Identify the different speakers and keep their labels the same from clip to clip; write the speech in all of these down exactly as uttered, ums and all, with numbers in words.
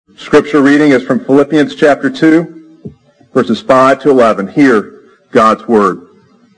Speaker 1: Scripture reading is from Philippians chapter two, verses five to eleven. Hear God's Word.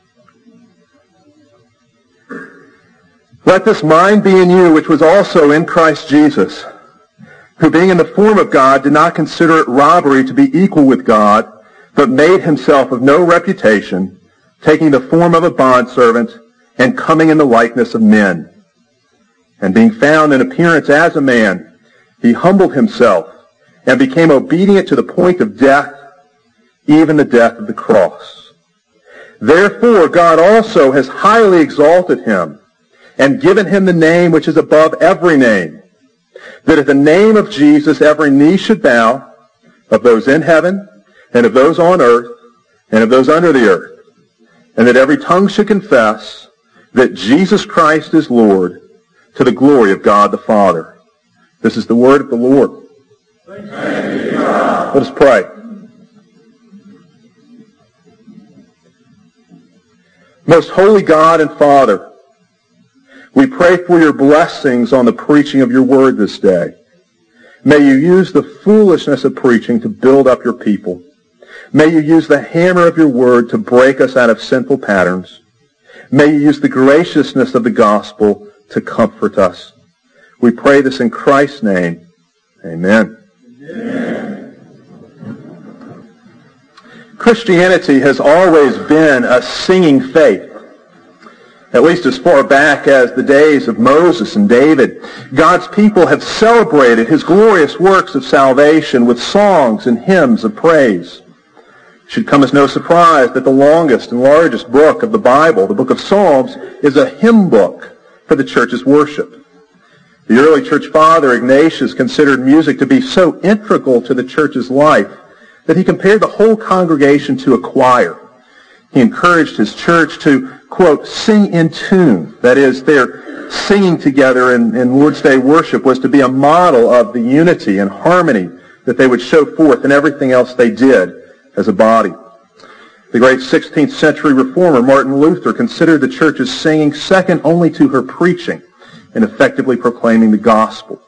Speaker 1: Let this mind be in you, which was also in Christ Jesus, who being in the form of God did not consider it robbery to be equal with God, but made himself of no reputation, taking the form of a bondservant and coming in the likeness of men. And being found in appearance as a man, he humbled himself and became obedient to the point of death, even the death of the cross. Therefore God also has highly exalted him and given him the name which is above every name, that at the name of Jesus every knee should bow, of those in heaven and of those on earth and of those under the earth, and that every tongue should confess that Jesus Christ is Lord, to the glory of God the Father. This is the word of the Lord. Thanks be to God. Let us pray. Most holy God and Father, we pray for your blessings on the preaching of your word this day. May you use the foolishness of preaching to build up your people. May you use the hammer of your word to break us out of sinful patterns. May you use the graciousness of the gospel to comfort us. We pray this in Christ's name. Amen. Amen. Christianity has always been a singing faith. At least as far back as the days of Moses and David, God's people have celebrated his glorious works of salvation with songs and hymns of praise. It should come as no surprise that the longest and largest book of the Bible, the book of Psalms, is a hymn book for the church's worship. The early church father, Ignatius, considered music to be so integral to the church's life that he compared the whole congregation to a choir. He encouraged his church to, quote, sing in tune. That is, their singing together in, in Lord's Day worship was to be a model of the unity and harmony that they would show forth in everything else they did as a body. The great sixteenth century reformer Martin Luther considered the church's singing second only to her preaching in effectively proclaiming the gospel.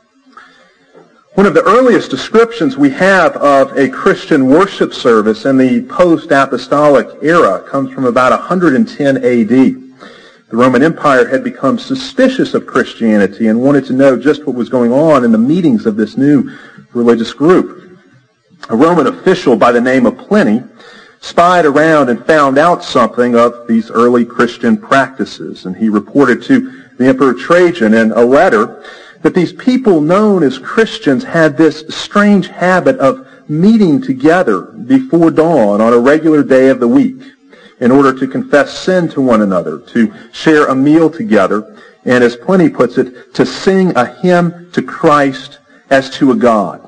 Speaker 1: One of the earliest descriptions we have of a Christian worship service in the post-apostolic era comes from about one hundred ten A D. The Roman Empire had become suspicious of Christianity and wanted to know just what was going on in the meetings of this new religious group. A Roman official by the name of Pliny spied around and found out something of these early Christian practices, and he reported to the Emperor Trajan in a letter that these people known as Christians had this strange habit of meeting together before dawn on a regular day of the week in order to confess sin to one another, to share a meal together, and as Pliny puts it, to sing a hymn to Christ as to a God.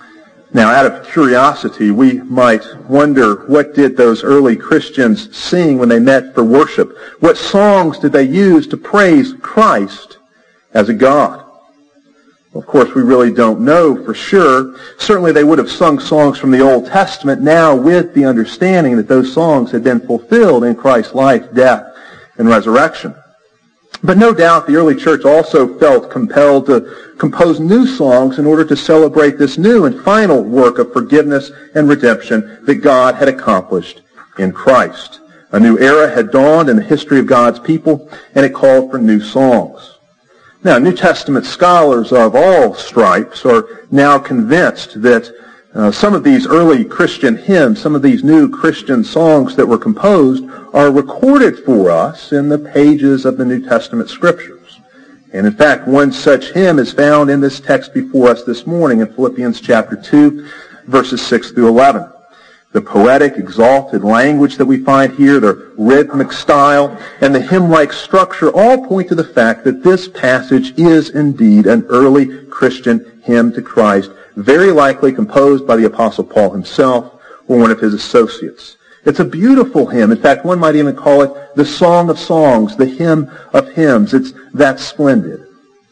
Speaker 1: Now, out of curiosity, we might wonder, what did those early Christians sing when they met for worship? What songs did they use to praise Christ as a God? Well, of course, we really don't know for sure. Certainly they would have sung songs from the Old Testament now with the understanding that those songs had been fulfilled in Christ's life, death, and resurrection. But no doubt the early church also felt compelled to compose new songs in order to celebrate this new and final work of forgiveness and redemption that God had accomplished in Christ. A new era had dawned in the history of God's people, and it called for new songs. Now, New Testament scholars of all stripes are now convinced that uh, some of these early Christian hymns, some of these new Christian songs that were composed are recorded for us in the pages of the New Testament Scriptures. And in fact, one such hymn is found in this text before us this morning in Philippians chapter two, verses six through eleven. The poetic, exalted language that we find here, the rhythmic style, and the hymn-like structure all point to the fact that this passage is indeed an early Christian hymn to Christ, very likely composed by the Apostle Paul himself or one of his associates. It's a beautiful hymn. In fact, one might even call it the Song of Songs, the Hymn of Hymns. It's that splendid.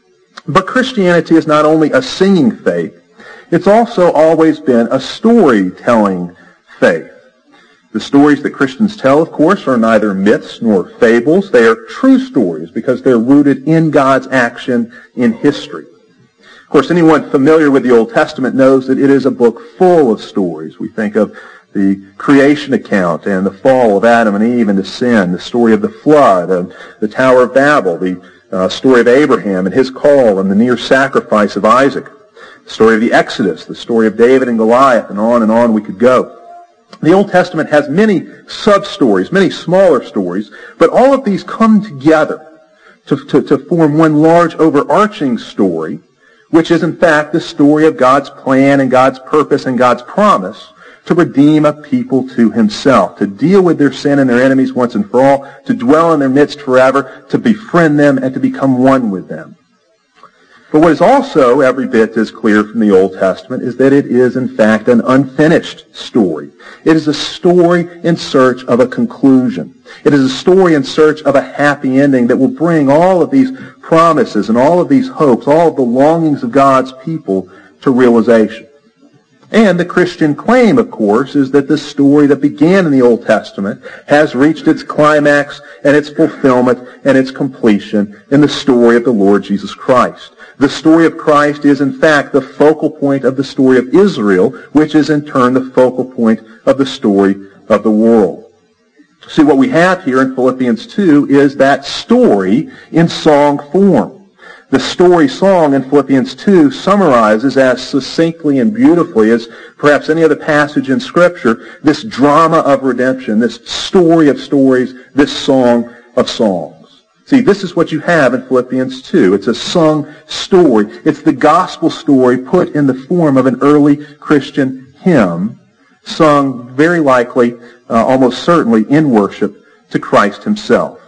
Speaker 1: But Christianity is not only a singing faith, it's also always been a storytelling faith. The stories that Christians tell, of course, are neither myths nor fables. They are true stories because they're rooted in God's action in history. Of course, anyone familiar with the Old Testament knows that it is a book full of stories. We think of the creation account and the fall of Adam and Eve into sin, the story of the flood, of the Tower of Babel, the uh, story of Abraham and his call and the near sacrifice of Isaac, the story of the Exodus, the story of David and Goliath, and on and on we could go. The Old Testament has many sub-stories, many smaller stories, but all of these come together to, to, to form one large overarching story, which is in fact the story of God's plan and God's purpose and God's promise to redeem a people to himself, to deal with their sin and their enemies once and for all, to dwell in their midst forever, to befriend them and to become one with them. But what is also every bit as clear from the Old Testament is that it is in fact an unfinished story. It is a story in search of a conclusion. It is a story in search of a happy ending that will bring all of these promises and all of these hopes, all of the longings of God's people to realization. And the Christian claim, of course, is that the story that began in the Old Testament has reached its climax and its fulfillment and its completion in the story of the Lord Jesus Christ. The story of Christ is, in fact, the focal point of the story of Israel, which is, in turn, the focal point of the story of the world. See, what we have here in Philippians two is that story in song form. The story song in Philippians two summarizes as succinctly and beautifully as perhaps any other passage in Scripture this drama of redemption, this story of stories, this song of songs. See, this is what you have in Philippians two. It's a sung story. It's the gospel story put in the form of an early Christian hymn, sung very likely, uh, almost certainly, in worship to Christ himself.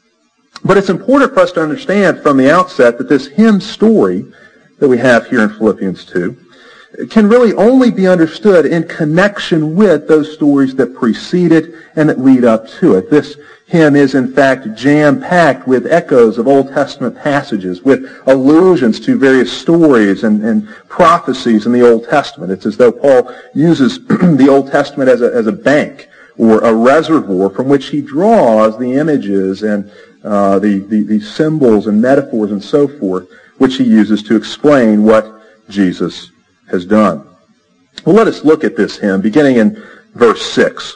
Speaker 1: But it's important for us to understand from the outset that this hymn story that we have here in Philippians two can really only be understood in connection with those stories that precede it and that lead up to it. This hymn is in fact jam-packed with echoes of Old Testament passages, with allusions to various stories and, and prophecies in the Old Testament. It's as though Paul uses the Old Testament as a, as a bank or a reservoir from which he draws the images and uh, the, the, the symbols and metaphors and so forth, which he uses to explain what Jesus has done. Well, let us look at this hymn, beginning in verse six.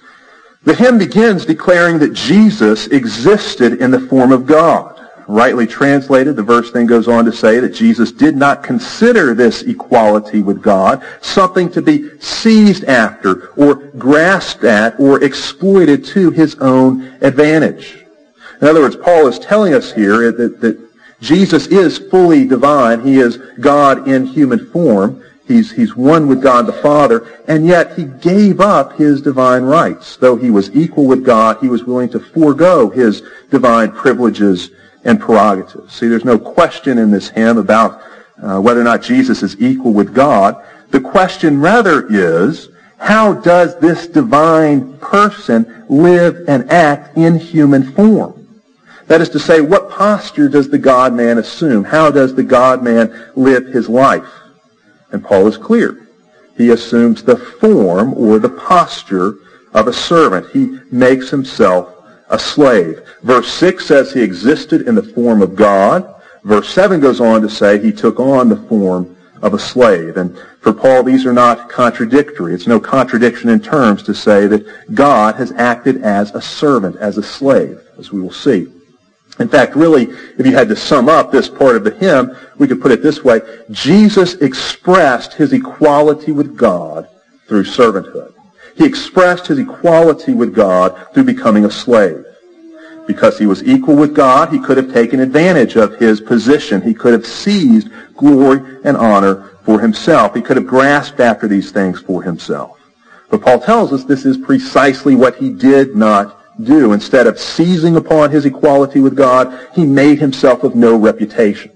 Speaker 1: The hymn begins declaring that Jesus existed in the form of God. Rightly translated, the verse then goes on to say that Jesus did not consider this equality with God something to be seized after or grasped at or exploited to his own advantage. In other words, Paul is telling us here that, that Jesus is fully divine. He is God in human form. He's, he's one with God the Father, and yet he gave up his divine rights. Though he was equal with God, he was willing to forego his divine privileges and prerogatives. See, there's no question in this hymn about uh, whether or not Jesus is equal with God. The question rather is, how does this divine person live and act in human form? That is to say, what posture does the God-man assume? How does the God-man live his life? And Paul is clear. He assumes the form or the posture of a servant. He makes himself a slave. Verse six says he existed in the form of God. Verse seven goes on to say he took on the form of a slave. And for Paul, these are not contradictory. It's no contradiction in terms to say that God has acted as a servant, as a slave, as we will see. In fact, really, if you had to sum up this part of the hymn, we could put it this way. Jesus expressed his equality with God through servanthood. He expressed his equality with God through becoming a slave. Because he was equal with God, he could have taken advantage of his position. He could have seized glory and honor for himself. He could have grasped after these things for himself. But Paul tells us this is precisely what he did not do. Instead of seizing upon his equality with God, he made himself of no reputation.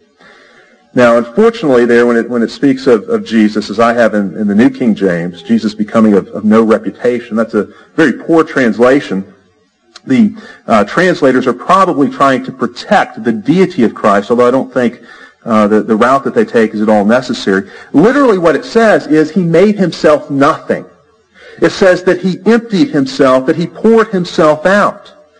Speaker 1: Now, unfortunately, there, when it when it speaks of, of Jesus, as I have in, in the New King James, Jesus becoming of, of no reputation, that's a very poor translation. The uh, translators are probably trying to protect the deity of Christ, although I don't think uh, the, the route that they take is at all necessary. Literally what it says is he made himself nothing. It says that he emptied himself, that he poured himself out.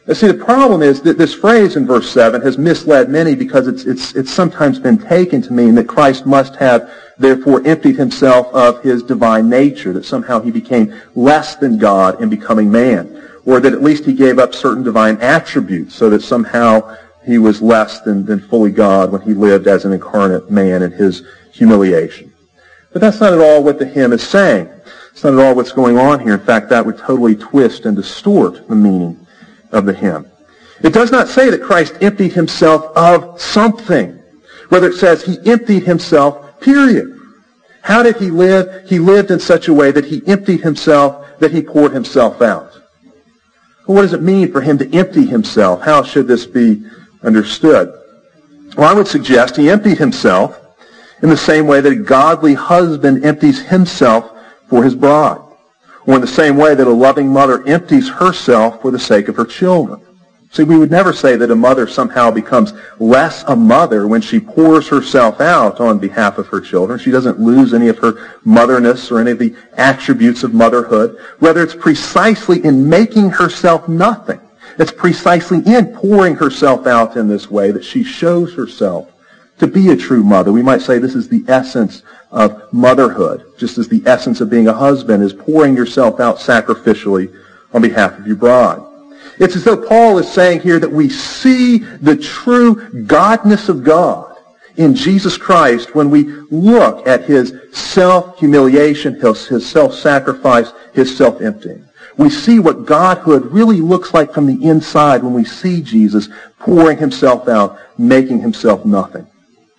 Speaker 1: See, the problem is that this phrase in verse seven has misled many because it's, it's, it's sometimes been taken to mean that Christ must have therefore emptied himself of his divine nature, that somehow he became less than God in becoming man, or that at least he gave up certain divine attributes so that somehow he was less than, than fully God when he lived as an incarnate man in his humiliation. But that's not at all what the hymn is saying. It's not at all what's going on here. In fact, that would totally twist and distort the meaning of the hymn. It does not say that Christ emptied himself of something. Rather, it says he emptied himself, period. How did he live? He lived in such a way that he emptied himself, that he poured himself out. Well, what does it mean for him to empty himself? How should this be understood? Well, I would suggest he emptied himself in the same way that a godly husband empties himself for his bride, or in the same way that a loving mother empties herself for the sake of her children. See, we would never say that a mother somehow becomes less a mother when she pours herself out on behalf of her children. She doesn't lose any of her motherness or any of the attributes of motherhood. Rather, it's precisely in making herself nothing. It's precisely in pouring herself out in this way that she shows herself to be a true mother. We might say this is the essence of motherhood, just as the essence of being a husband is pouring yourself out sacrificially on behalf of your bride. It's as though Paul is saying here that we see the true godness of God in Jesus Christ when we look at his self-humiliation, his, his self-sacrifice, his self-emptying. We see what godhood really looks like from the inside when we see Jesus pouring himself out, making himself nothing.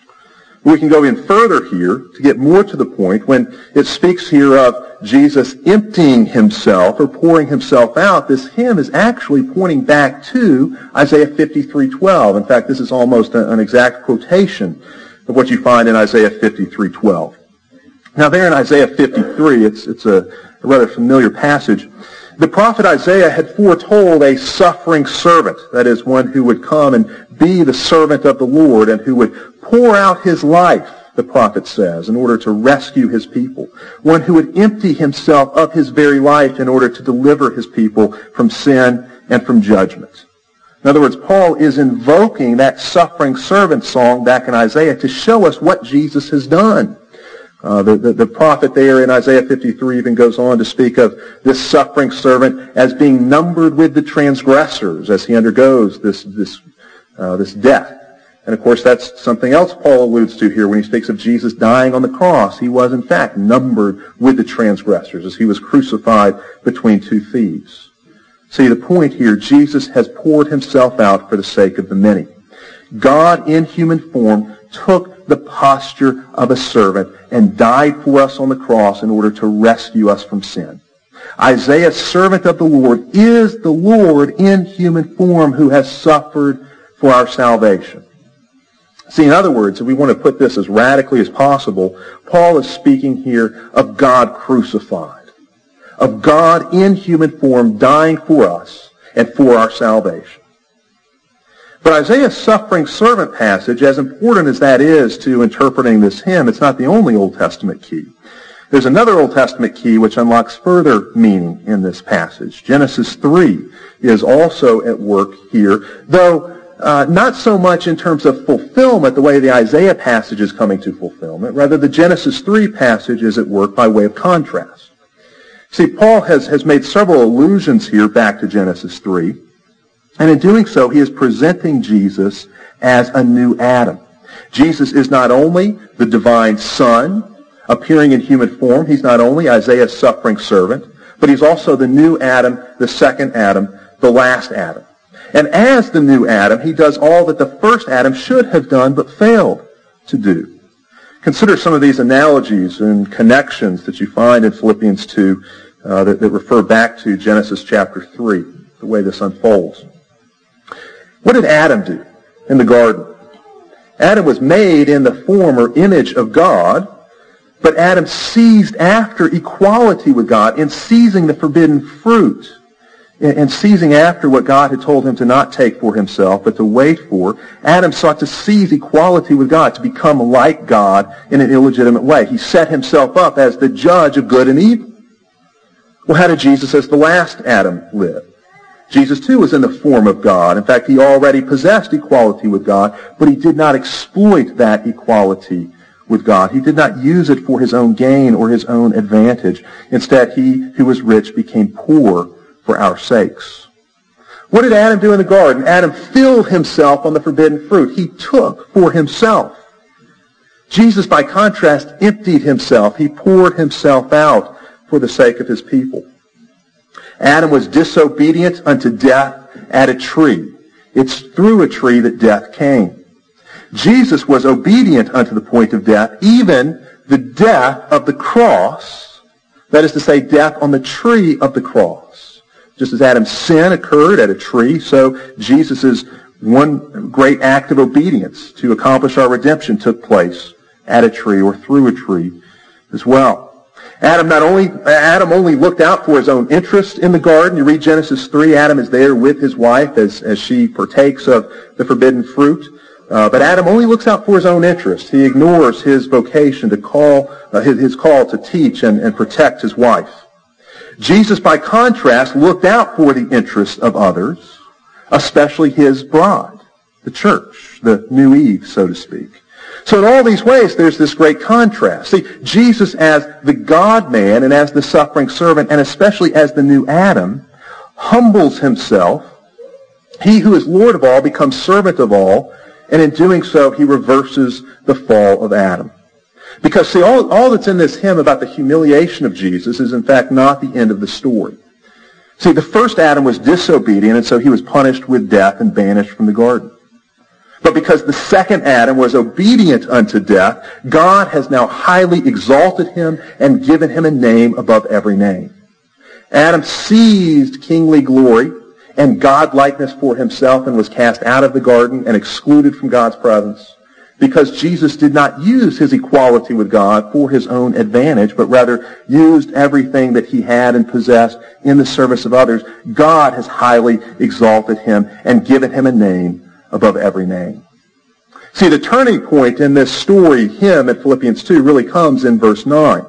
Speaker 1: We can go in further here to get more to the point when it speaks here of Jesus emptying himself or pouring himself out. This hymn is actually pointing back to Isaiah fifty-three twelve. In fact, this is almost an exact quotation of what you find in Isaiah fifty-three twelve. Now there in Isaiah fifty-three, it's, it's a, a rather familiar passage. The prophet Isaiah had foretold a suffering servant, that is, one who would come and be the servant of the Lord and who would pour out his life, the prophet says, in order to rescue his people. One who would empty himself of his very life in order to deliver his people from sin and from judgment. In other words, Paul is invoking that suffering servant song back in Isaiah to show us what Jesus has done. Uh, the, the, the prophet there in Isaiah fifty-three even goes on to speak of this suffering servant as being numbered with the transgressors as he undergoes this, this, uh, this death. And of course, that's something else Paul alludes to here when he speaks of Jesus dying on the cross. He was, in fact, numbered with the transgressors as he was crucified between two thieves. See, the point here, Jesus has poured himself out for the sake of the many. God in human form took the posture of a servant and died for us on the cross in order to rescue us from sin. Isaiah, servant of the Lord, is the Lord in human form who has suffered for our salvation. See, in other words, if we want to put this as radically as possible, Paul is speaking here of God crucified, of God in human form dying for us and for our salvation. But Isaiah's suffering servant passage, as important as that is to interpreting this hymn, it's not the only Old Testament key. There's another Old Testament key which unlocks further meaning in this passage. Genesis three is also at work here, though uh, not so much in terms of fulfillment, the way the Isaiah passage is coming to fulfillment. Rather, the Genesis three passage is at work by way of contrast. See, Paul has, has made several allusions here back to Genesis three. And in doing so, he is presenting Jesus as a new Adam. Jesus is not only the divine Son appearing in human form. He's not only Isaiah's suffering servant, but he's also the new Adam, the second Adam, the last Adam. And as the new Adam, he does all that the first Adam should have done but failed to do. Consider some of these analogies and connections that you find in Philippians two uh, that, that refer back to Genesis chapter three, the way this unfolds. What did Adam do in the garden? Adam was made in the form or image of God, but Adam seized after equality with God in seizing the forbidden fruit and seizing after what God had told him to not take for himself, but to wait for. Adam sought to seize equality with God, to become like God in an illegitimate way. He set himself up as the judge of good and evil. Well, how did Jesus as the last Adam live? Jesus, too, was in the form of God. In fact, he already possessed equality with God, but he did not exploit that equality with God. He did not use it for his own gain or his own advantage. Instead, he who was rich became poor for our sakes. What did Adam do in the garden? Adam filled himself on the forbidden fruit. He took for himself. Jesus, by contrast, emptied himself. He poured himself out for the sake of his people. Adam was disobedient unto death at a tree. It's through a tree that death came. Jesus was obedient unto the point of death, even the death of the cross, that is to say, death on the tree of the cross. Just as Adam's sin occurred at a tree, so Jesus' one great act of obedience to accomplish our redemption took place at a tree or through a tree as well. Adam not only Adam only looked out for his own interest in the garden. You read Genesis three, Adam is there with his wife as, as she partakes of the forbidden fruit. Uh, but Adam only looks out for his own interest. He ignores his vocation to call, uh, his, his call to teach and, and protect his wife. Jesus, by contrast, looked out for the interests of others, especially his bride, the church, the new Eve, so to speak. So in all these ways, there's this great contrast. See, Jesus as the God-man and as the suffering servant, and especially as the new Adam, humbles himself. He who is Lord of all becomes servant of all, and in doing so, he reverses the fall of Adam. Because, see, all, all that's in this hymn about the humiliation of Jesus is, in fact, not the end of the story. See, the first Adam was disobedient, and so he was punished with death and banished from the garden. But because the second Adam was obedient unto death, God has now highly exalted him and given him a name above every name. Adam seized kingly glory and godlikeness for himself and was cast out of the garden and excluded from God's presence. Because Jesus did not use his equality with God for his own advantage, but rather used everything that he had and possessed in the service of others, God has highly exalted him and given him a name above every name. See, the turning point in this story, hymn at Philippians two, really comes in verse nine.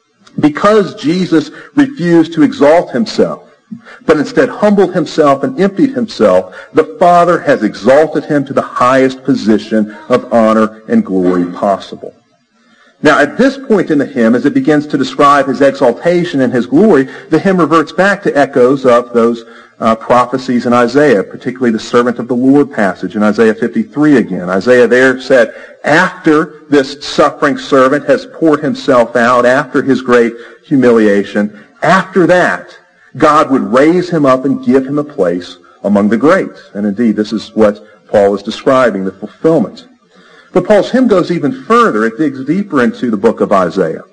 Speaker 1: Because Jesus refused to exalt himself, but instead humbled himself and emptied himself, the Father has exalted him to the highest position of honor and glory possible. Now, at this point in the hymn, as it begins to describe his exaltation and his glory, the hymn reverts back to echoes of those uh, prophecies in Isaiah, particularly the servant of the Lord passage in Isaiah fifty-three again. Isaiah there said, after this suffering servant has poured himself out, after his great humiliation, after that, God would raise him up and give him a place among the great. And indeed, this is what Paul is describing, the fulfillment. But Paul's hymn goes even further. It digs deeper into the book of Isaiah.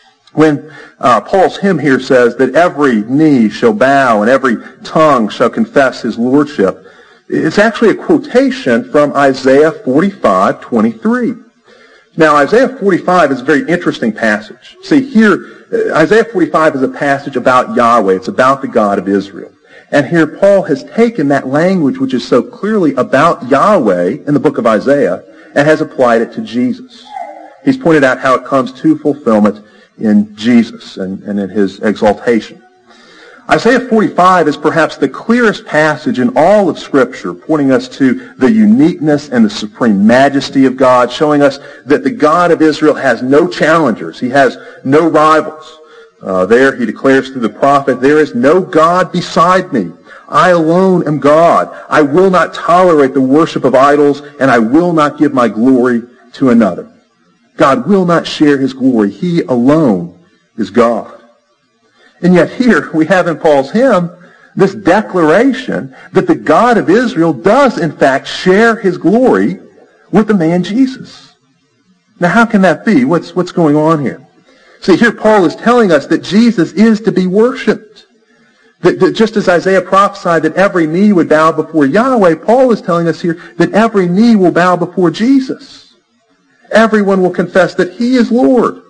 Speaker 1: When uh, Paul's hymn here says that every knee shall bow and every tongue shall confess his lordship, it's actually a quotation from Isaiah forty-five twenty-three. Now, Isaiah forty-five is a very interesting passage. See, here, Isaiah forty-five is a passage about Yahweh. It's about the God of Israel. And here Paul has taken that language which is so clearly about Yahweh in the book of Isaiah and has applied it to Jesus. He's pointed out how it comes to fulfillment in Jesus and, and in his exaltation. Isaiah forty-five is perhaps the clearest passage in all of Scripture, pointing us to the uniqueness and the supreme majesty of God, showing us that the God of Israel has no challengers. He has no rivals. Uh, there he declares through the prophet, there is no God beside me. I alone am God. I will not tolerate the worship of idols, and I will not give my glory to another. God will not share his glory. He alone is God. And yet here we have in Paul's hymn this declaration that the God of Israel does in fact share his glory with the man Jesus. Now how can that be? What's, what's going on here? See, here Paul is telling us that Jesus is to be worshipped. That, that just as Isaiah prophesied that every knee would bow before Yahweh, Paul is telling us here that every knee will bow before Jesus. Everyone will confess that he is Lord.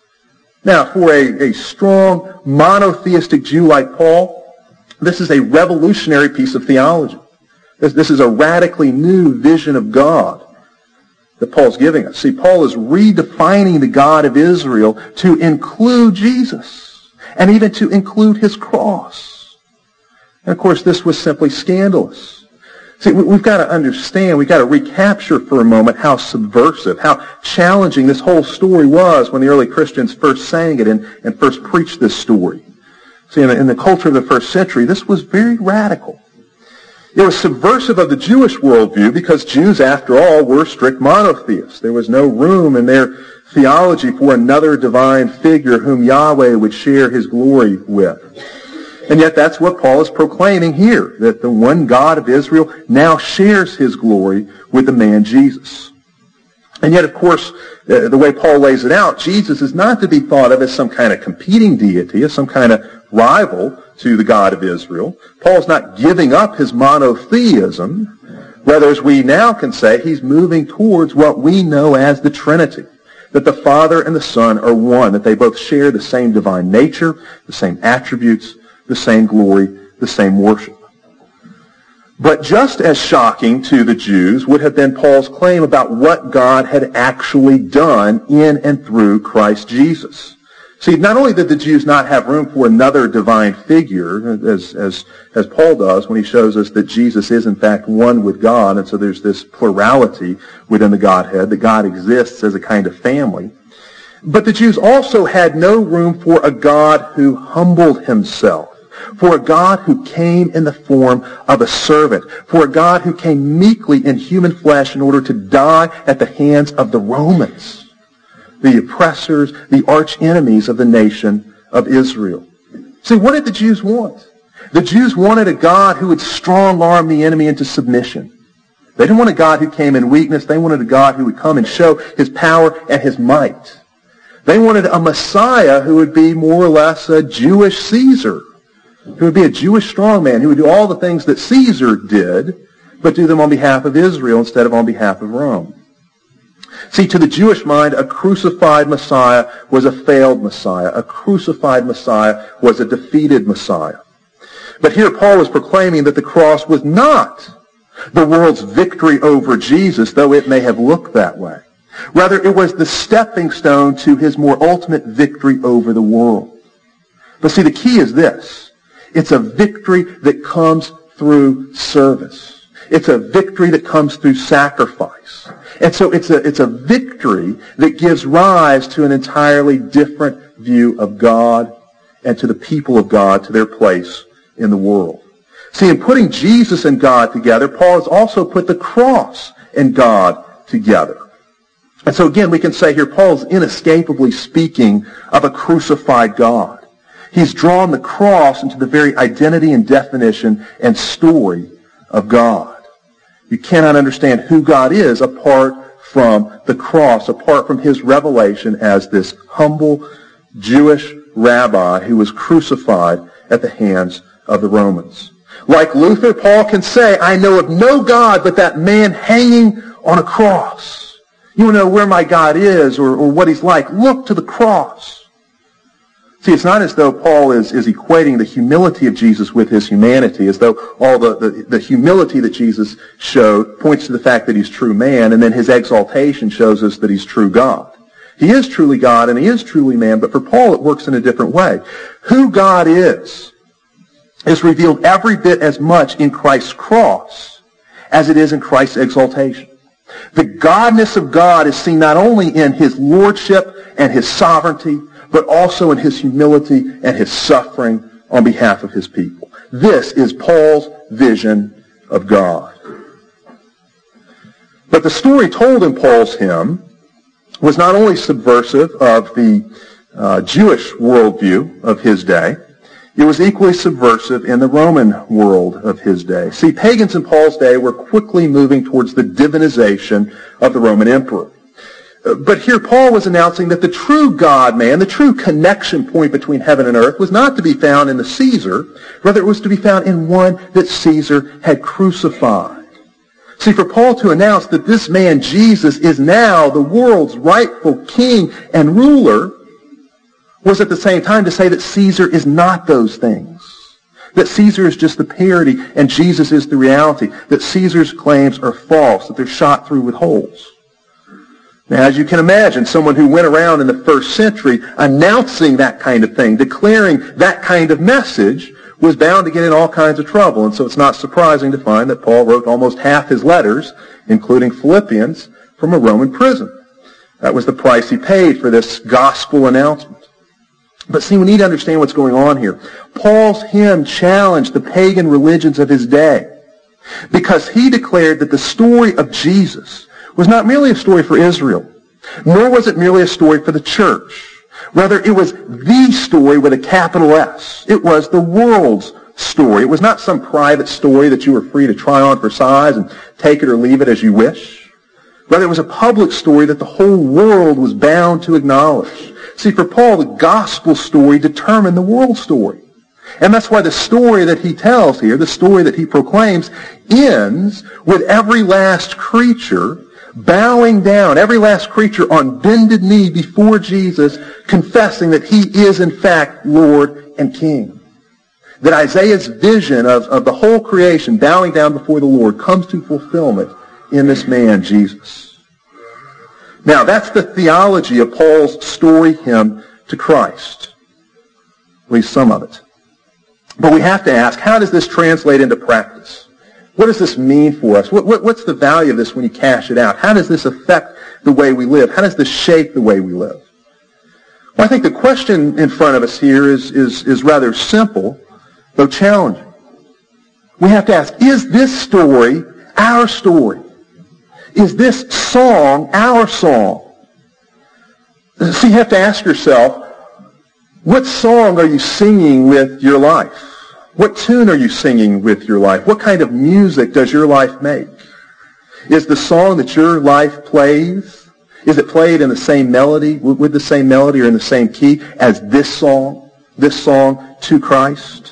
Speaker 1: Now, for a, a strong monotheistic Jew like Paul, this is a revolutionary piece of theology. This, this is a radically new vision of God that Paul's giving us. See, Paul is redefining the God of Israel to include Jesus and even to include his cross. And of course, this was simply scandalous. See, we've got to understand, we've got to recapture for a moment how subversive, how challenging this whole story was when the early Christians first sang it and, and first preached this story. See, in the, in the culture of the first century, this was very radical. It was subversive of the Jewish worldview because Jews, after all, were strict monotheists. There was no room in their theology for another divine figure whom Yahweh would share his glory with. And yet that's what Paul is proclaiming here, that the one God of Israel now shares his glory with the man Jesus. And yet, of course, the way Paul lays it out, Jesus is not to be thought of as some kind of competing deity, as some kind of rival to the God of Israel. Paul's not giving up his monotheism. Rather, as we now can say, he's moving towards what we know as the Trinity. That the Father and the Son are one, that they both share the same divine nature, the same attributes, the same glory, the same worship. But just as shocking to the Jews would have been Paul's claim about what God had actually done in and through Christ Jesus. See, not only did the Jews not have room for another divine figure, as, as, as Paul does when he shows us that Jesus is in fact one with God, and so there's this plurality within the Godhead, that God exists as a kind of family. But the Jews also had no room for a God who humbled himself, for a God who came in the form of a servant, for a God who came meekly in human flesh in order to die at the hands of the Romans, the oppressors, the arch enemies of the nation of Israel. See, what did the Jews want? The Jews wanted a God who would strong-arm the enemy into submission. They didn't want a God who came in weakness. They wanted a God who would come and show his power and his might. They wanted a Messiah who would be more or less a Jewish Caesar, who would be a Jewish strongman, who would do all the things that Caesar did, but do them on behalf of Israel instead of on behalf of Rome. See, to the Jewish mind, a crucified Messiah was a failed Messiah. A crucified Messiah was a defeated Messiah. But here Paul is proclaiming that the cross was not the world's victory over Jesus, though it may have looked that way. Rather, it was the stepping stone to his more ultimate victory over the world. But see, the key is this. It's a victory that comes through service. It's a victory that comes through sacrifice. And so it's a, it's a victory that gives rise to an entirely different view of God and to the people of God, to their place in the world. See, in putting Jesus and God together, Paul has also put the cross and God together. And so again, we can say here, Paul's inescapably speaking of a crucified God. He's drawn the cross into the very identity and definition and story of God. You cannot understand who God is apart from the cross, apart from his revelation as this humble Jewish rabbi who was crucified at the hands of the Romans. Like Luther, Paul can say, I know of no God but that man hanging on a cross. You want to know where my God is or, or what he's like? Look to the cross. See, it's not as though Paul is, is equating the humility of Jesus with his humanity, as though all the, the, the humility that Jesus showed points to the fact that he's true man, and then his exaltation shows us that he's true God. He is truly God and he is truly man, but for Paul it works in a different way. Who God is is revealed every bit as much in Christ's cross as it is in Christ's exaltation. The godness of God is seen not only in his lordship and his sovereignty, but also in his humility and his suffering on behalf of his people. This is Paul's vision of God. But the story told in Paul's hymn was not only subversive of the uh, Jewish worldview of his day, it was equally subversive in the Roman world of his day. See, pagans in Paul's day were quickly moving towards the divinization of the Roman emperor. But here Paul was announcing that the true God-man, the true connection point between heaven and earth, was not to be found in the Caesar. Rather, it was to be found in one that Caesar had crucified. See, for Paul to announce that this man, Jesus, is now the world's rightful king and ruler, was at the same time to say that Caesar is not those things. That Caesar is just the parody and Jesus is the reality. That Caesar's claims are false, that they're shot through with holes. Now, as you can imagine, someone who went around in the first century announcing that kind of thing, declaring that kind of message, was bound to get in all kinds of trouble. And so it's not surprising to find that Paul wrote almost half his letters, including Philippians, from a Roman prison. That was the price he paid for this gospel announcement. But see, we need to understand what's going on here. Paul's hymn challenged the pagan religions of his day because he declared that the story of Jesus was not merely a story for Israel, nor was it merely a story for the church. Rather, it was the story with a capital S. It was the world's story. It was not some private story that you were free to try on for size and take it or leave it as you wish. Rather, it was a public story that the whole world was bound to acknowledge. See, for Paul, the gospel story determined the world story. And that's why the story that he tells here, the story that he proclaims, ends with every last creature bowing down, every last creature on bended knee before Jesus, confessing that he is in fact Lord and King. That Isaiah's vision of, of the whole creation bowing down before the Lord comes to fulfillment in this man, Jesus. Now, that's the theology of Paul's story hymn to Christ. At least some of it. But we have to ask, how does this translate into practice? What does this mean for us? What, what, what's the value of this when you cash it out? How does this affect the way we live? How does this shape the way we live? Well, I think the question in front of us here is, is, is rather simple, though challenging. We have to ask, is this story our story? Is this song our song? So you have to ask yourself, what song are you singing with your life? What tune are you singing with your life? What kind of music does your life make? Is the song that your life plays, is it played in the same melody, with the same melody or in the same key as this song, this song to Christ?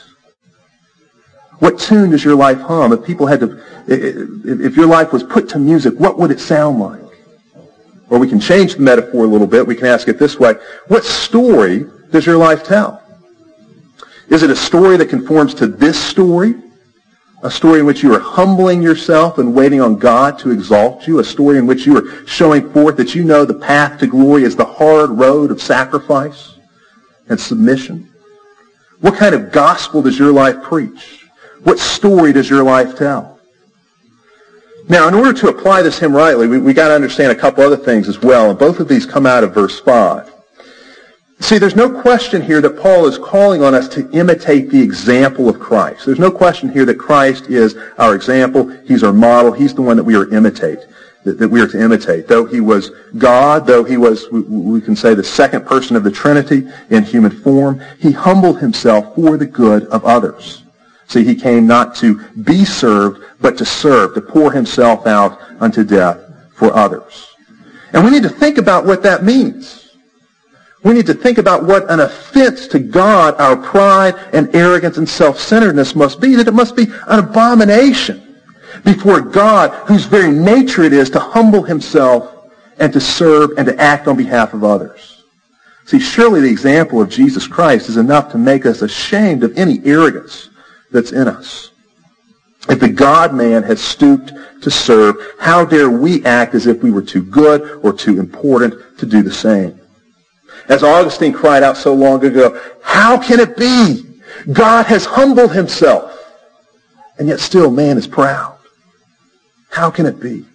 Speaker 1: What tune does your life hum? If people had to, if your life was put to music, what would it sound like? Or we can change the metaphor a little bit. We can ask it this way. What story does your life tell? Is it a story that conforms to this story? A story in which you are humbling yourself and waiting on God to exalt you? A story in which you are showing forth that you know the path to glory is the hard road of sacrifice and submission? What kind of gospel does your life preach? What story does your life tell? Now, in order to apply this hymn rightly, we, we got to understand a couple other things as well, and both of these come out of verse five. See, there's no question here that Paul is calling on us to imitate the example of Christ. There's no question here that Christ is our example. He's our model. He's the one that we are imitate, that, that we are to imitate. Though he was God, though he was, we, we can say, the second person of the Trinity in human form, he humbled himself for the good of others. See, he came not to be served, but to serve, to pour himself out unto death for others. And we need to think about what that means. We need to think about what an offense to God our pride and arrogance and self-centeredness must be, that it must be an abomination before God, whose very nature it is to humble himself and to serve and to act on behalf of others. See, surely the example of Jesus Christ is enough to make us ashamed of any arrogance that's in us. If the God-man has stooped to serve, how dare we act as if we were too good or too important to do the same? As Augustine cried out so long ago, how can it be? God has humbled himself, and yet still man is proud. How can it be?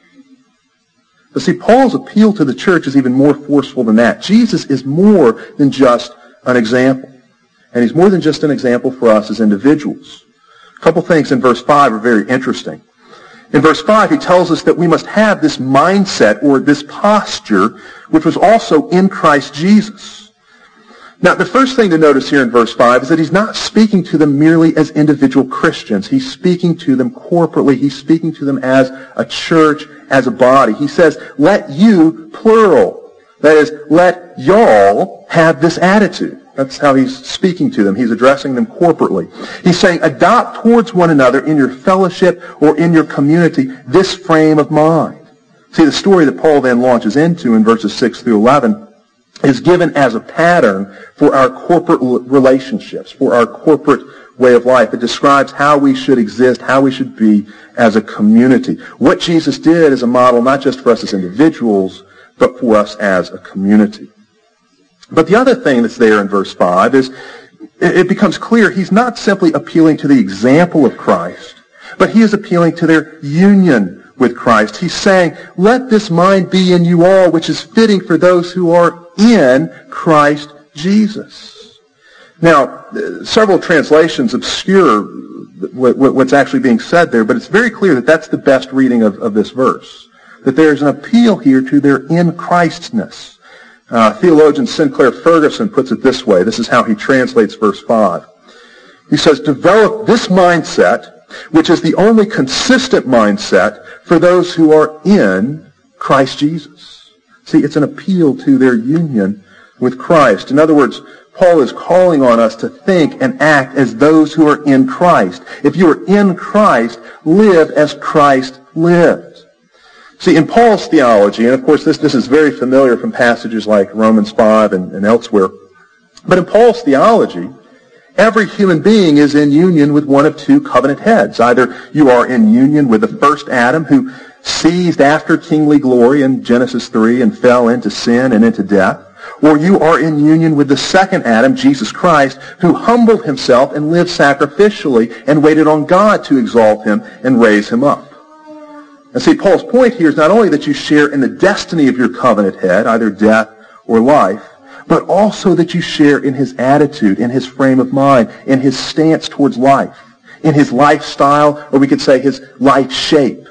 Speaker 1: But see, Paul's appeal to the church is even more forceful than that. Jesus is more than just an example. And he's more than just an example for us as individuals. A couple things in verse five are very interesting. In verse five, he tells us that we must have this mindset or this posture which was also in Christ Jesus. Now, the first thing to notice here in verse five is that he's not speaking to them merely as individual Christians. He's speaking to them corporately. He's speaking to them as a church, as a body. He says, let you, plural. That is, let y'all have this attitude. That's how he's speaking to them. He's addressing them corporately. He's saying, adopt towards one another in your fellowship or in your community this frame of mind. See, the story that Paul then launches into in verses six through eleven is given as a pattern for our corporate relationships, for our corporate way of life. It describes how we should exist, how we should be as a community. What Jesus did is a model not just for us as individuals, but for us as a community. But the other thing that's there in verse five is it, it becomes clear he's not simply appealing to the example of Christ, but he is appealing to their union with Christ. He's saying, let this mind be in you all, which is fitting for those who are in Christ Jesus. Now, several translations obscure what's actually being said there, but it's very clear that that's the best reading of, of this verse, that there's an appeal here to their in Christness. Uh, theologian Sinclair Ferguson puts it this way. This is how he translates verse five. He says, develop this mindset, which is the only consistent mindset for those who are in Christ Jesus. See, it's an appeal to their union with Christ. In other words, Paul is calling on us to think and act as those who are in Christ. If you are in Christ, live as Christ lived. See, in Paul's theology, and of course this, this is very familiar from passages like Romans five and, and elsewhere, but in Paul's theology, every human being is in union with one of two covenant heads. Either you are in union with the first Adam, who seized after kingly glory in Genesis three and fell into sin and into death, or you are in union with the second Adam, Jesus Christ, who humbled himself and lived sacrificially and waited on God to exalt him and raise him up. And see, Paul's point here is not only that you share in the destiny of your covenant head, either death or life, but also that you share in his attitude, in his frame of mind, in his stance towards life, in his lifestyle, or we could say his life shape.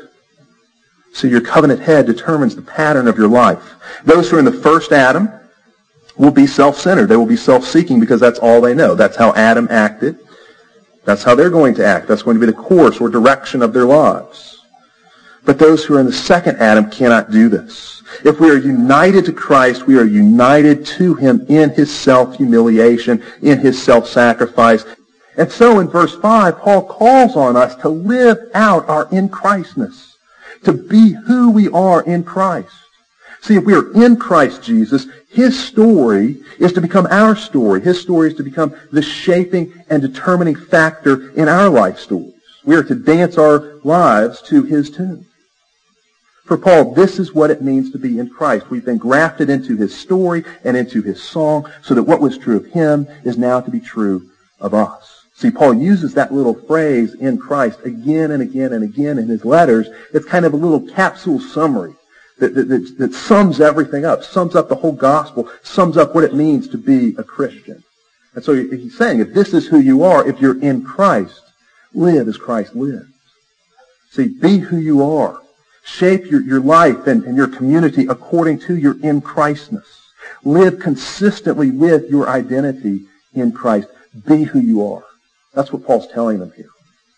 Speaker 1: So your covenant head determines the pattern of your life. Those who are in the first Adam will be self-centered. They will be self-seeking because that's all they know. That's how Adam acted. That's how they're going to act. That's going to be the course or direction of their lives. But those who are in the second Adam cannot do this. If we are united to Christ, we are united to him in his self-humiliation, in his self-sacrifice. And so in verse five, Paul calls on us to live out our in-Christness, to be who we are in Christ. See, if we are in Christ Jesus, his story is to become our story. His story is to become the shaping and determining factor in our life stories. We are to dance our lives to his tune. For Paul, this is what it means to be in Christ. We've been grafted into his story and into his song so that what was true of him is now to be true of us. See, Paul uses that little phrase, in Christ, again and again and again in his letters. It's kind of a little capsule summary that, that, that, that sums everything up, sums up the whole gospel, sums up what it means to be a Christian. And so he's saying, if this is who you are, if you're in Christ, live as Christ lives. See, be who you are. Shape your, your life and, and your community according to your in Christness. Live consistently with your identity in Christ. Be who you are. That's what Paul's telling them here.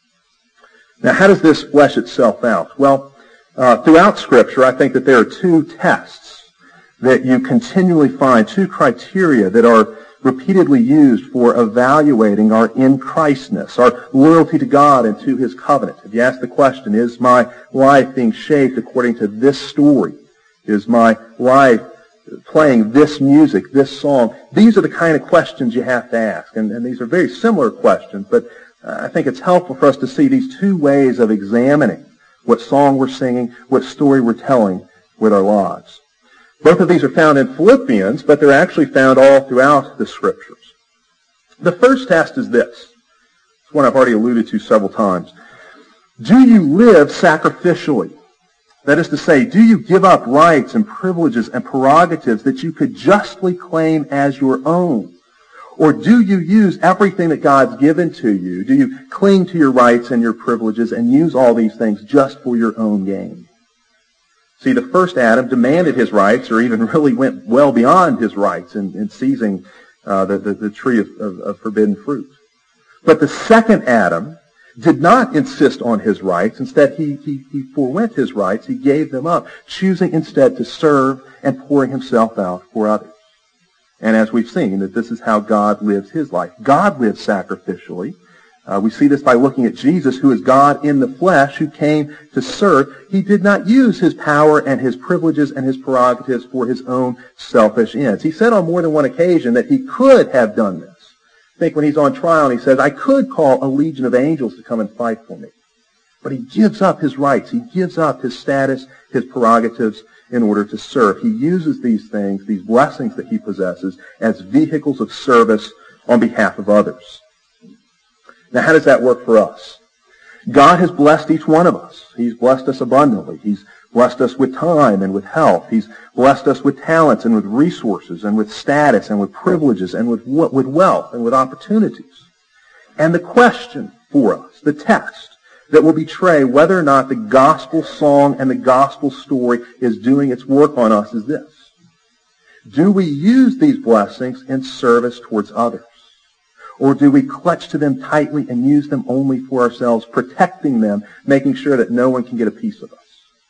Speaker 1: Now, how does this flesh itself out? Well, uh, throughout Scripture, I think that there are two tests that you continually find, two criteria that are repeatedly used for evaluating our in-Christness, our loyalty to God and to his covenant. If you ask the question, is my life being shaped according to this story? Is my life playing this music, this song? These are the kind of questions you have to ask. And, and these are very similar questions, but uh, I think it's helpful for us to see these two ways of examining what song we're singing, what story we're telling with our lives. Both of these are found in Philippians, but they're actually found all throughout the Scriptures. The first test is this. It's one I've already alluded to several times. Do you live sacrificially? That is to say, do you give up rights and privileges and prerogatives that you could justly claim as your own? Or do you use everything that God's given to you? Do you cling to your rights and your privileges and use all these things just for your own gain? See, the first Adam demanded his rights, or even really went well beyond his rights in, in seizing uh, the, the, the tree of, of, of forbidden fruit. But the second Adam did not insist on his rights. Instead, he, he, he forwent his rights. He gave them up, choosing instead to serve and pouring himself out for others. And as we've seen, that this is how God lives his life. God lives sacrificially. Uh, we see this by looking at Jesus, who is God in the flesh, who came to serve. He did not use his power and his privileges and his prerogatives for his own selfish ends. He said on more than one occasion that he could have done this. I think when he's on trial and he says, I could call a legion of angels to come and fight for me. But he gives up his rights. He gives up his status, his prerogatives in order to serve. He uses these things, these blessings that he possesses, as vehicles of service on behalf of others. Now, how does that work for us? God has blessed each one of us. He's blessed us abundantly. He's blessed us with time and with health. He's blessed us with talents and with resources and with status and with privileges and with, with wealth and with opportunities. And the question for us, the test that will betray whether or not the gospel song and the gospel story is doing its work on us is this. Do we use these blessings in service towards others? Or do we clutch to them tightly and use them only for ourselves, protecting them, making sure that no one can get a piece of us?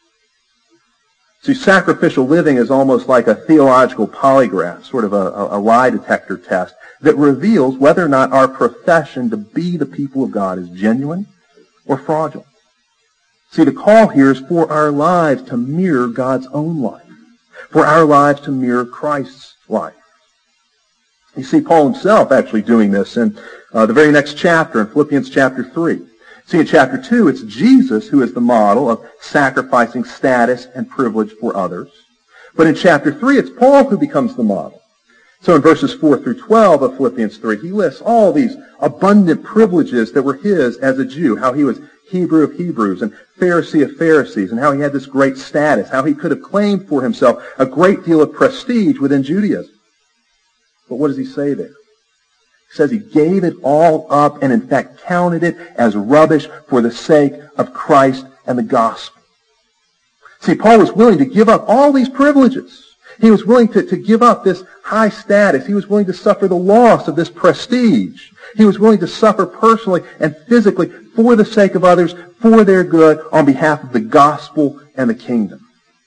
Speaker 1: See, sacrificial living is almost like a theological polygraph, sort of a, a, a lie detector test, that reveals whether or not our profession to be the people of God is genuine or fraudulent. See, the call here is for our lives to mirror God's own life, for our lives to mirror Christ's life. You see Paul himself actually doing this in uh, the very next chapter, in Philippians chapter three. See, in chapter two, it's Jesus who is the model of sacrificing status and privilege for others. But in chapter three, it's Paul who becomes the model. So in verses four through twelve of Philippians three, he lists all these abundant privileges that were his as a Jew, how he was Hebrew of Hebrews and Pharisee of Pharisees, and how he had this great status, how he could have claimed for himself a great deal of prestige within Judaism. But what does he say there? He says he gave it all up and in fact counted it as rubbish for the sake of Christ and the gospel. See, Paul was willing to give up all these privileges. He was willing to, to give up this high status. He was willing to suffer the loss of this prestige. He was willing to suffer personally and physically for the sake of others, for their good, on behalf of the gospel and the kingdom.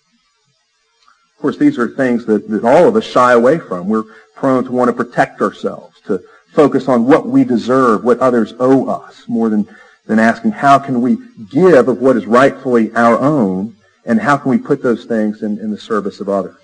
Speaker 1: Of course, these are things that, that all of us shy away from. We're prone to want to protect ourselves, to focus on what we deserve, what others owe us, more than, than asking how can we give of what is rightfully our own, and how can we put those things in, in the service of others.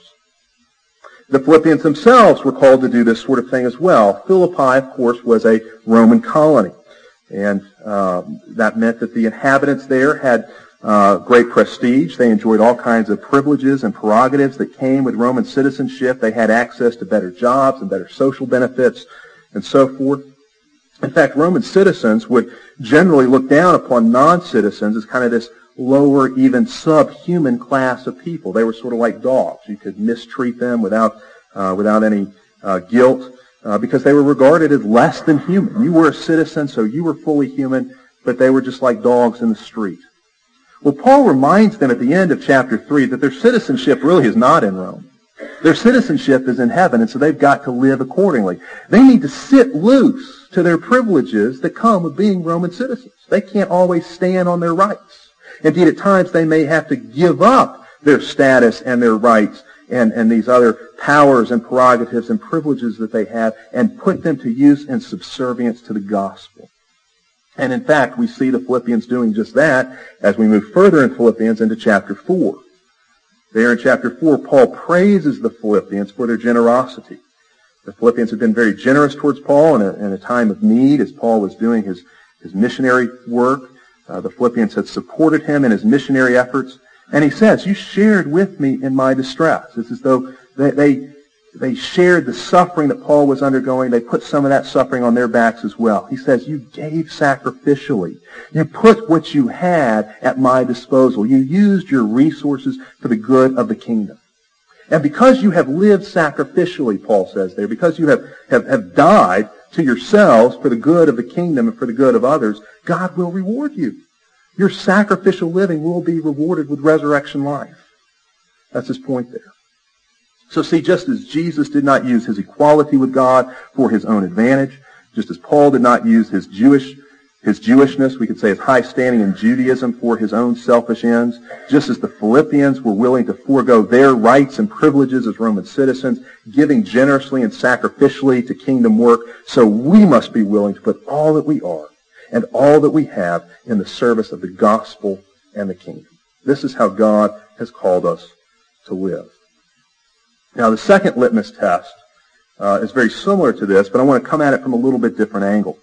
Speaker 1: The Philippians themselves were called to do this sort of thing as well. Philippi, of course, was a Roman colony, and uh, that meant that the inhabitants there had Uh, great prestige. They enjoyed all kinds of privileges and prerogatives that came with Roman citizenship. They had access to better jobs and better social benefits and so forth. In fact, Roman citizens would generally look down upon non-citizens as kind of this lower, even subhuman class of people. They were sort of like dogs. You could mistreat them without uh, without any uh, guilt uh, because they were regarded as less than human. You were a citizen, so you were fully human, but they were just like dogs in the street. Well, Paul reminds them at the end of chapter three that their citizenship really is not in Rome. Their citizenship is in heaven, and so they've got to live accordingly. They need to sit loose to their privileges that come with being Roman citizens. They can't always stand on their rights. Indeed, at times they may have to give up their status and their rights and, and these other powers and prerogatives and privileges that they have and put them to use in subservience to the gospel. And in fact, we see the Philippians doing just that as we move further in Philippians into chapter four. There in chapter four, Paul praises the Philippians for their generosity. The Philippians had been very generous towards Paul in a, in a time of need as Paul was doing his, his missionary work. Uh, the Philippians had supported him in his missionary efforts. And he says, you shared with me in my distress. It's as though they, they They shared the suffering that Paul was undergoing. They put some of that suffering on their backs as well. He says, you gave sacrificially. You put what you had at my disposal. You used your resources for the good of the kingdom. And because you have lived sacrificially, Paul says there, because you have, have, have died to yourselves for the good of the kingdom and for the good of others, God will reward you. Your sacrificial living will be rewarded with resurrection life. That's his point there. So see, just as Jesus did not use his equality with God for his own advantage, just as Paul did not use his Jewish, his Jewishness, we could say his high standing in Judaism for his own selfish ends, just as the Philippians were willing to forego their rights and privileges as Roman citizens, giving generously and sacrificially to kingdom work, so we must be willing to put all that we are and all that we have in the service of the gospel and the kingdom. This is how God has called us to live. Now, the second litmus test uh, is very similar to this, but I want to come at it from a little bit different angle.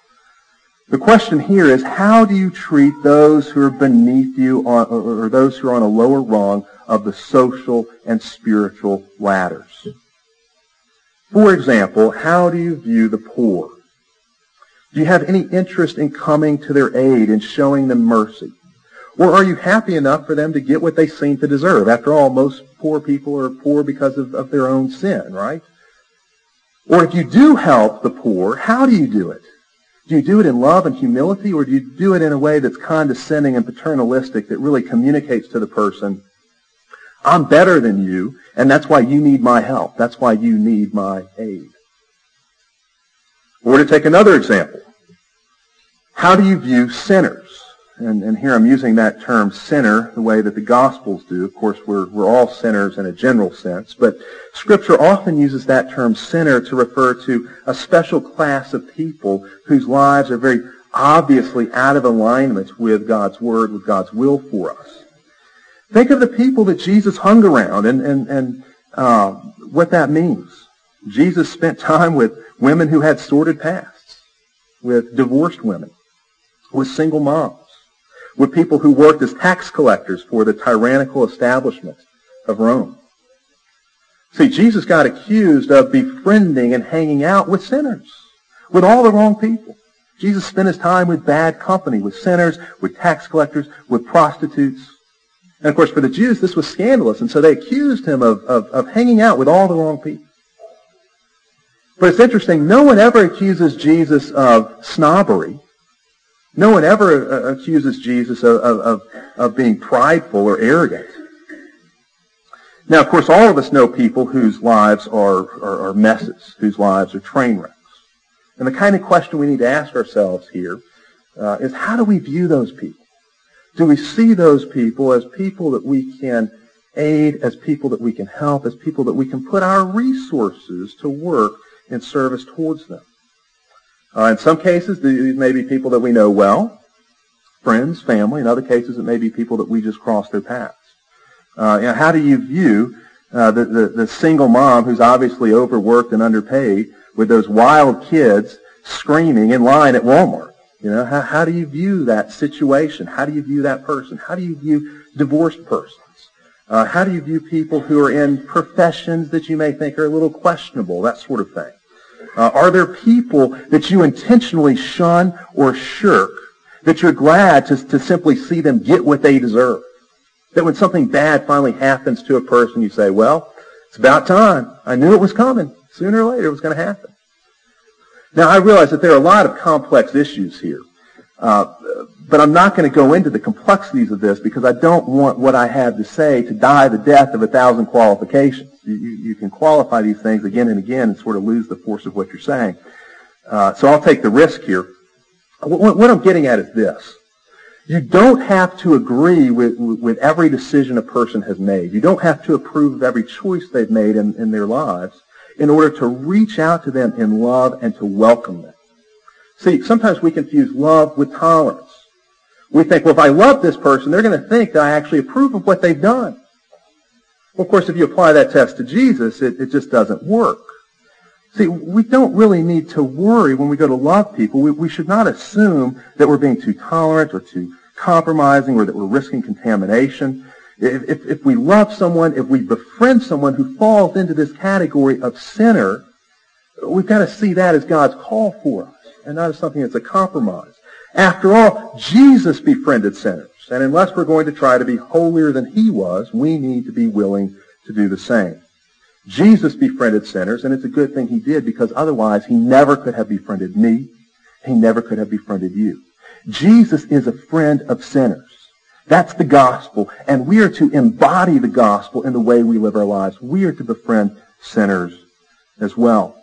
Speaker 1: The question here is, how do you treat those who are beneath you on, or, or those who are on a lower rung of the social and spiritual ladders? For example, how do you view the poor? Do you have any interest in coming to their aid and showing them mercy? Or are you happy enough for them to get what they seem to deserve? After all, most poor people are poor because of, of their own sin, right? Or if you do help the poor, how do you do it? Do you do it in love and humility, or do you do it in a way that's condescending and paternalistic that really communicates to the person, I'm better than you, and that's why you need my help. That's why you need my aid. Or to take another example, how do you view sinners? And, and here I'm using that term sinner the way that the Gospels do. Of course, we're, we're all sinners in a general sense, but Scripture often uses that term sinner to refer to a special class of people whose lives are very obviously out of alignment with God's Word, with God's will for us. Think of the people that Jesus hung around and, and, and uh, what that means. Jesus spent time with women who had sordid pasts, with divorced women, with single moms, with people who worked as tax collectors for the tyrannical establishment of Rome. See, Jesus got accused of befriending and hanging out with sinners, with all the wrong people. Jesus spent his time with bad company, with sinners, with tax collectors, with prostitutes. And of course, for the Jews, this was scandalous, and so they accused him of, of, of hanging out with all the wrong people. But it's interesting, no one ever accuses Jesus of snobbery. No one ever uh, accuses Jesus of, of, of being prideful or arrogant. Now, of course, all of us know people whose lives are, are, are messes, whose lives are train wrecks. And the kind of question we need to ask ourselves here uh, is, how do we view those people? Do we see those people as people that we can aid, as people that we can help, as people that we can put our resources to work in service towards them? Uh, in some cases, these may be people that we know well, friends, family. In other cases, it may be people that we just cross their paths. Uh, you know, how do you view uh, the, the, the single mom who's obviously overworked and underpaid with those wild kids screaming in line at Walmart? You know, how, how do you view that situation? How do you view that person? How do you view divorced persons? Uh, how do you view people who are in professions that you may think are a little questionable, that sort of thing? Uh, are there people that you intentionally shun or shirk, that you're glad to, to simply see them get what they deserve? That when something bad finally happens to a person, you say, well, it's about time. I knew it was coming. Sooner or later it was going to happen. Now, I realize that there are a lot of complex issues here, uh, but I'm not going to go into the complexities of this because I don't want what I have to say to die the death of a thousand qualifications. You, you, you can qualify these things again and again and sort of lose the force of what you're saying. Uh, so I'll take the risk here. What, what I'm getting at is this. You don't have to agree with, with every decision a person has made. You don't have to approve of every choice they've made in, in their lives in order to reach out to them in love and to welcome them. See, sometimes we confuse love with tolerance. We think, well, if I love this person, they're going to think that I actually approve of what they've done. Well, of course, if you apply that test to Jesus, it, it just doesn't work. See, we don't really need to worry when we go to love people. We, we should not assume that we're being too tolerant or too compromising or that we're risking contamination. If, if, if we love someone, if we befriend someone who falls into this category of sinner, we've got to see that as God's call for us and not as something that's a compromise. After all, Jesus befriended sinners. And unless we're going to try to be holier than he was, we need to be willing to do the same. Jesus befriended sinners, and it's a good thing he did because otherwise he never could have befriended me. He never could have befriended you. Jesus is a friend of sinners. That's the gospel, and we are to embody the gospel in the way we live our lives. We are to befriend sinners as well.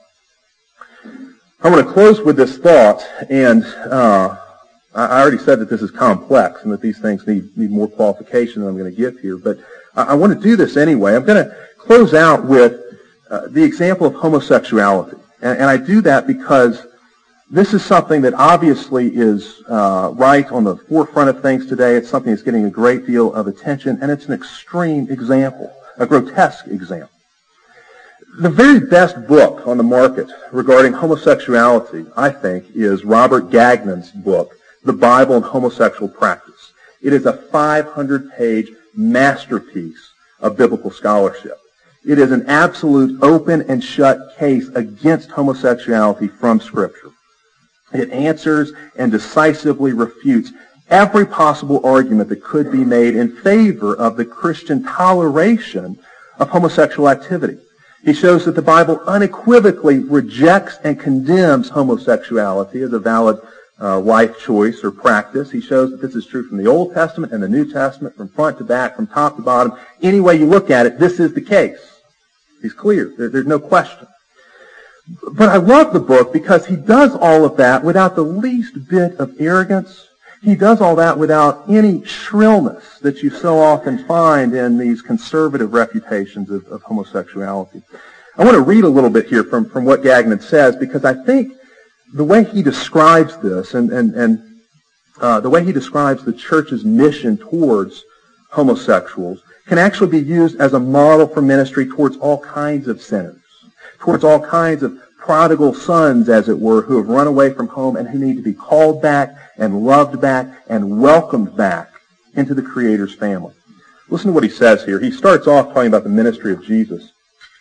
Speaker 1: I want to close with this thought, and uh, I already said that this is complex and that these things need, need more qualification than I'm going to give here, but I, I want to do this anyway. I'm going to close out with uh, the example of homosexuality, and, and I do that because this is something that obviously is uh, right on the forefront of things today. It's something that's getting a great deal of attention, and it's an extreme example, a grotesque example. The very best book on the market regarding homosexuality, I think, is Robert Gagnon's book, The Bible and Homosexual Practice. It is a five hundred page masterpiece of biblical scholarship. It is an absolute open and shut case against homosexuality from Scripture. It answers and decisively refutes every possible argument that could be made in favor of the Christian toleration of homosexual activity. He shows that the Bible unequivocally rejects and condemns homosexuality as a valid uh, life choice or practice. He shows that this is true from the Old Testament and the New Testament, from front to back, from top to bottom. Any way you look at it, this is the case. He's clear. There, there's no question. But I love the book because he does all of that without the least bit of arrogance. He does all that without any shrillness that you so often find in these conservative refutations of, of homosexuality. I want to read a little bit here from, from what Gagnon says, because I think the way he describes this and, and, and uh, the way he describes the church's mission towards homosexuals can actually be used as a model for ministry towards all kinds of sinners, towards all kinds of prodigal sons, as it were, who have run away from home and who need to be called back and loved back and welcomed back into the Creator's family. Listen to what he says here. He starts off talking about the ministry of Jesus.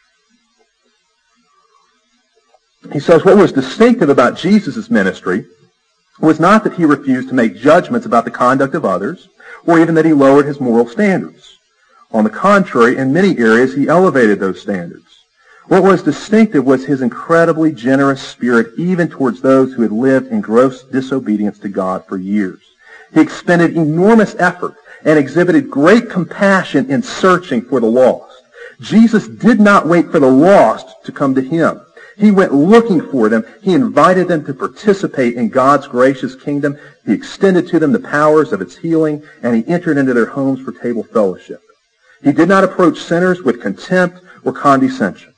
Speaker 1: He says, what was distinctive about Jesus' ministry was not that he refused to make judgments about the conduct of others, or even that he lowered his moral standards. On the contrary, in many areas, he elevated those standards. What was distinctive was his incredibly generous spirit, even towards those who had lived in gross disobedience to God for years. He expended enormous effort and exhibited great compassion in searching for the lost. Jesus did not wait for the lost to come to him. He went looking for them. He invited them to participate in God's gracious kingdom. He extended to them the powers of its healing, and he entered into their homes for table fellowship. He did not approach sinners with contempt or condescension.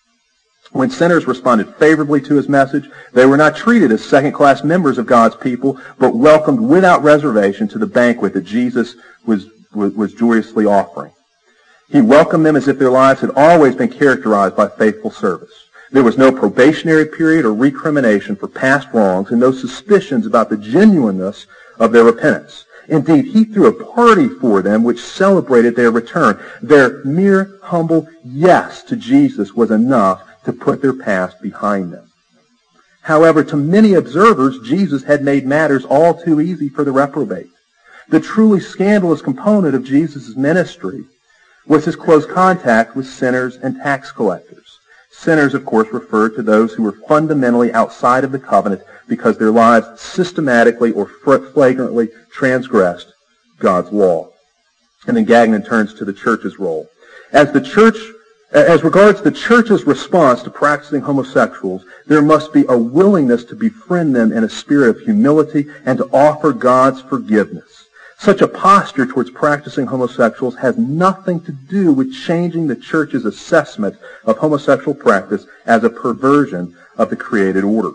Speaker 1: When sinners responded favorably to his message, they were not treated as second-class members of God's people, but welcomed without reservation to the banquet that Jesus was, was, was joyously offering. He welcomed them as if their lives had always been characterized by faithful service. There was no probationary period or recrimination for past wrongs and no suspicions about the genuineness of their repentance. Indeed, he threw a party for them which celebrated their return. Their mere humble yes to Jesus was enough to put their past behind them. However, to many observers, Jesus had made matters all too easy for the reprobate. The truly scandalous component of Jesus' ministry was his close contact with sinners and tax collectors. Sinners, of course, referred to those who were fundamentally outside of the covenant because their lives systematically or flagrantly transgressed God's law. And then Gagnon turns to the church's role. As the church, as regards the church's response to practicing homosexuals, there must be a willingness to befriend them in a spirit of humility and to offer God's forgiveness. Such a posture towards practicing homosexuals has nothing to do with changing the church's assessment of homosexual practice as a perversion of the created order.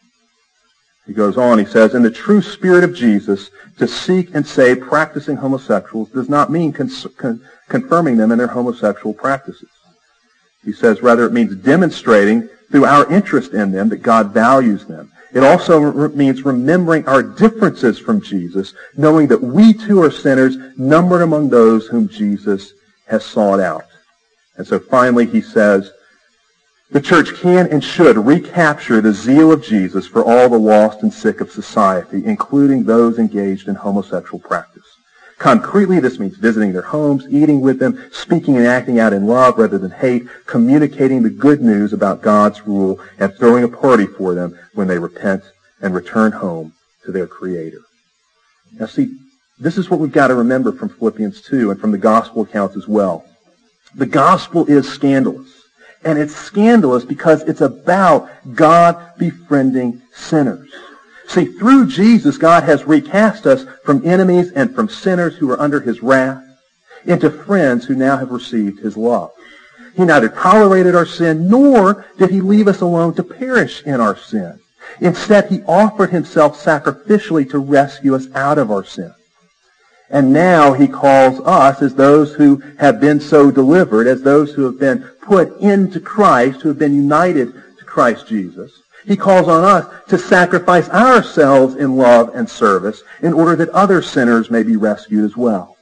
Speaker 1: He goes on, he says, in the true spirit of Jesus, to seek and save practicing homosexuals does not mean cons- con- confirming them in their homosexual practices. He says, rather, it means demonstrating through our interest in them that God values them. It also re- means remembering our differences from Jesus, knowing that we too are sinners, numbered among those whom Jesus has sought out. And so finally he says, the church can and should recapture the zeal of Jesus for all the lost and sick of society, including those engaged in homosexual practice. Concretely, this means visiting their homes, eating with them, speaking and acting out in love rather than hate, communicating the good news about God's rule, and throwing a party for them when they repent and return home to their Creator. Now see, this is what we've got to remember from Philippians two and from the gospel accounts as well. The gospel is scandalous. And it's scandalous because it's about God befriending sinners. See, through Jesus, God has recast us from enemies and from sinners who are under his wrath into friends who now have received his love. He neither tolerated our sin, nor did he leave us alone to perish in our sin. Instead, he offered himself sacrificially to rescue us out of our sin. And now he calls us, as those who have been so delivered, as those who have been put into Christ, who have been united to Christ Jesus, he calls on us to sacrifice ourselves in love and service in order that other sinners may be rescued as well.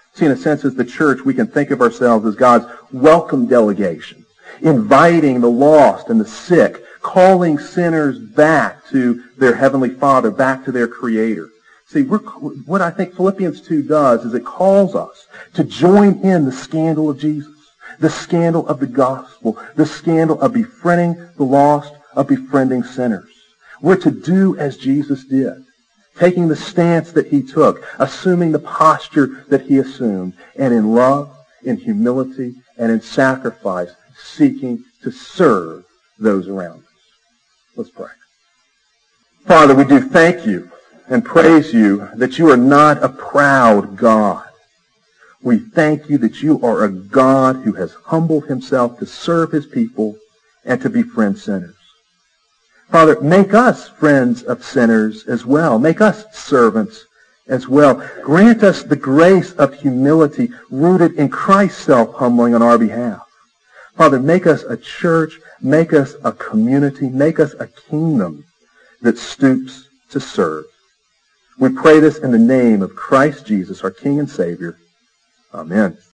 Speaker 1: See, in a sense, as the church, we can think of ourselves as God's welcome delegation, inviting the lost and the sick, calling sinners back to their Heavenly Father, back to their Creator. See, we're, what I think Philippians two does is it calls us to join in the scandal of Jesus, the scandal of the gospel, the scandal of befriending the lost, of befriending sinners. We're to do as Jesus did, taking the stance that he took, assuming the posture that he assumed, and in love, in humility, and in sacrifice, seeking to serve those around us. Let's pray. Father, we do thank you and praise you that you are not a proud God. We thank you that you are a God who has humbled himself to serve his people and to befriend sinners. Father, make us friends of sinners as well. Make us servants as well. Grant us the grace of humility rooted in Christ's self-humbling on our behalf. Father, make us a church, make us a community, make us a kingdom that stoops to serve. We pray this in the name of Christ Jesus, our King and Savior. Amen.